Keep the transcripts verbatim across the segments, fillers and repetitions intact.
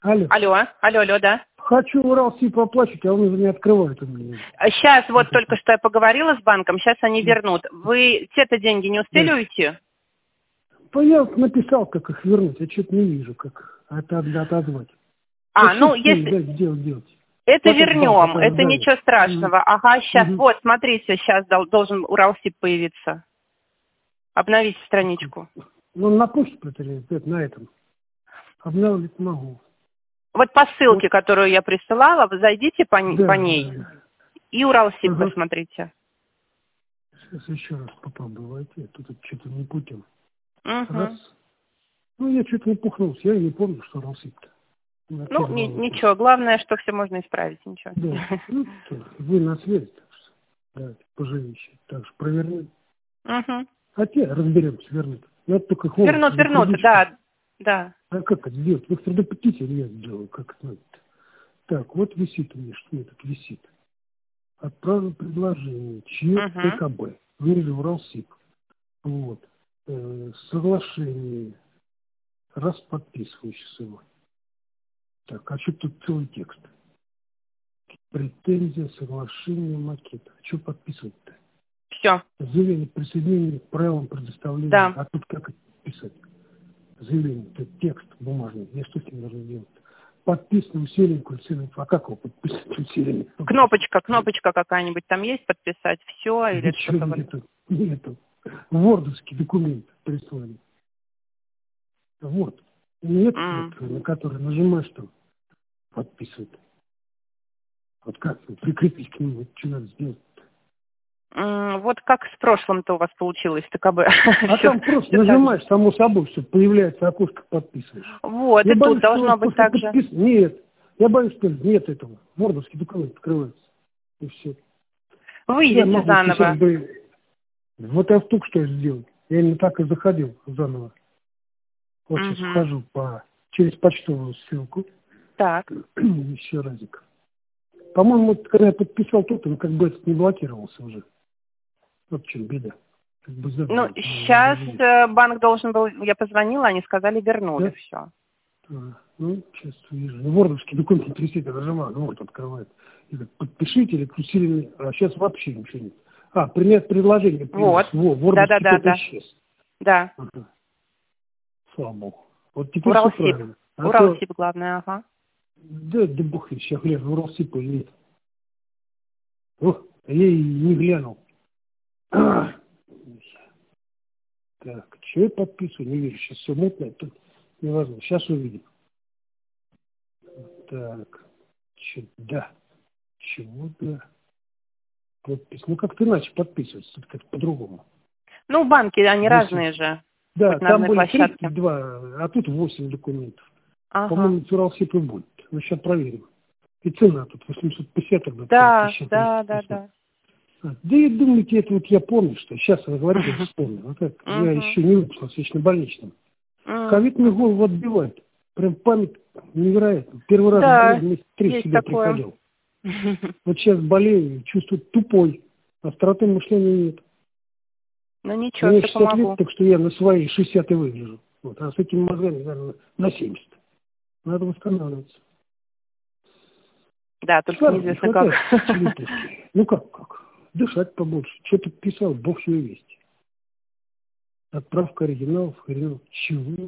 Алло. Алло, алло, алло, да. Хочу Уралсиб оплачивать, а он уже не открывает у меня. Сейчас, вот только что я поговорила с банком, сейчас они вернут. Вы те-то деньги не успели Да. уйти? Я написал, как их вернуть, я что-то не вижу, как это отозвать. А, ну, ну, если... Да, делать, делать. Это Потом вернем, банк, это да. ничего страшного. Угу. Ага, сейчас, Угу. вот, смотрите, сейчас должен Уралсиб появиться. Обновите страничку. Ну, на почту это на этом. Обновить могу. Вот по ссылке, Вот. которую я присылала, вы зайдите по, Да, по ней да, да. и Уралсиб Ага. посмотрите. Сейчас еще раз попробую войти. Тут что-то не путем. Угу. Раз. Ну, я что-то напухнулся. Я не помню, что Уралсиб-то. Ну, ни, ничего, главное, что все можно исправить, ничего. Да, ну, вы на связи, так что, да, поживите. Так что провернем. Угу. Хотя разберемся, вернут. Я только их Вернут, вернут, да, да. А как это сделать? Вы предупредите, я сделаю, как это надо. Так, вот висит у меня, что у меня тут висит. Отправил предложение, ЧЕК Угу. ТКБ, внизу Уралсиб. Вот. Э, соглашение. Раз подписывающийся его. Так, а что тут целый текст? Претензия, соглашение, макет. А что подписывать-то? Все. Заявление присоединения к правилам предоставления. Да. А тут как это писать? Заявление, это текст бумажный. Я что с ним должен делать? Подписано усиление культурных. А как его подписать усиление? Кнопочка, кнопочка какая-нибудь там есть, подписать все или Ничего что-то? нету. Нету. Вордовский документ прислали. Вот. Нет, Mm. вот, на который нажимаешь, там подписывать. Вот как прикрепить к нему, что надо сделать? Mm, вот как с прошлым-то у вас получилось, ТКБ. А там просто нажимаешь, само собой, что появляется окошко, подписываешь. Вот, я и боюсь, тут должно быть так же. Подпис... Нет, я боюсь, что нет этого. Вордовский документ открывается. И все. Выйдите заново. Бы... Вот я только что сделал. Я именно так и заходил заново. Вот угу. Сейчас вхожу по... через почтовую ссылку. Так. Еще разик. По-моему, когда я подписал тут, он как бы это не блокировался уже. Вот в чем беда. Как бы ну, сейчас банк должен был, я позвонила, они сказали, вернули да? все. А, ну, сейчас вижу. Ну, вордовский документ трясет, я нажимаю, ну вот открывает. И так, подпишите или усиленный, а сейчас вообще ничего нет. А, принять предложение. Вот. Во, вордовский да, да, да, исчез. Да. Ага. Слава богу. Вот теперь Уралсиб. все правильно. А Уралсиб, то... главное, ага. Да, да бог ведь, сейчас гляну, Уралсиб нет. Ох, я и не глянул. А! Так, что я подписываю? Не вижу, сейчас все мутно, тут невозможно. Сейчас увидим. Так, че, да. Чего-то. Подпись. Ну, как-то иначе подписываться, тут как-то по-другому. Ну, банки, они восемь. Разные же. Да, там были площадке. тридцать два, а тут восемь документов. Ага. По-моему, Уралсиб и будет. Ну, сейчас проверим. И цена тут восемьсот пятьдесят рублей. Да, да, да, да. А, да и думаете, это вот я помню, что сейчас вы говорите, я вспомнил. Вот так. Uh-huh. Я еще не выпустился, еще на больничном. Uh-huh. Ковид мне голову отбивает. Прям память невероятная. Первый раз да, болел, месяц три сюда такое. приходил. Вот сейчас болею, чувствую тупой. Остроты мышления нет. Ну ничего, мне все шестьдесят помогу. лет, так что я на свои шестьдесят и выгляжу. Вот. А с этими мозгами, наверное, на семьдесят. Надо восстанавливаться. Да, только Слава, неизвестно не как. Ну как, как? Дышать побольше. Что-то писал, бог все весть. Отправка оригиналов, оригинал. Чего?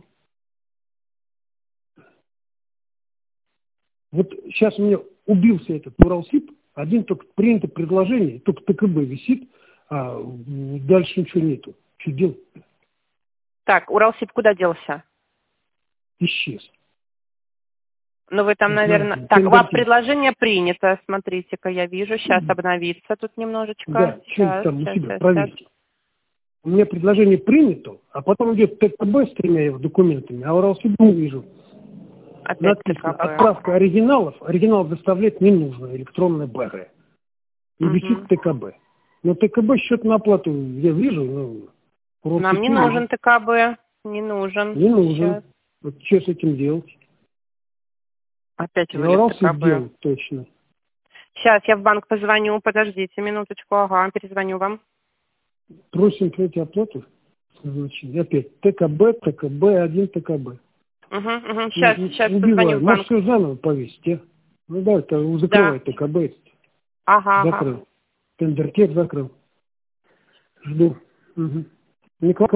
Вот сейчас у меня убился этот Уралсиб. Один только принято предложение, только ТКБ висит, а дальше ничего нету. Что делать? Так, Уралсиб куда делся? Исчез. Ну вы там, не наверное... знаю, так, у вас документ. Предложение принято. Смотрите-ка, я вижу. Сейчас обновится тут немножечко. Да, сейчас, там сейчас, у себя, сейчас, проверьте. сейчас. У меня предложение принято, а потом идет ТКБ с тремя его документами, а Уралсиб не вижу. Опять Написано, ТКБ. Отправка оригиналов. Оригинал доставлять не нужно, электронное БГ. И угу. висит ТКБ. Но ТКБ счет на оплату я вижу, но... Нам не нужен ТКБ. Не нужен. Не нужен. Сейчас. Вот что с этим делать? Опять вылез ТКБ. Делать, точно. Сейчас я в банк позвоню. Подождите минуточку. Ага, перезвоню вам. Просим принять оплату. Значит, опять ТКБ, ТКБ, один ТКБ. Угу, угу. Сейчас, Ну, сейчас убиваю. позвоню в банк. Может, все заново повесить, а? Ну да, это закрывай Да. ТКБ. Ага, ага. Закрыл. Тендертек закрыл. Жду. Угу. Николай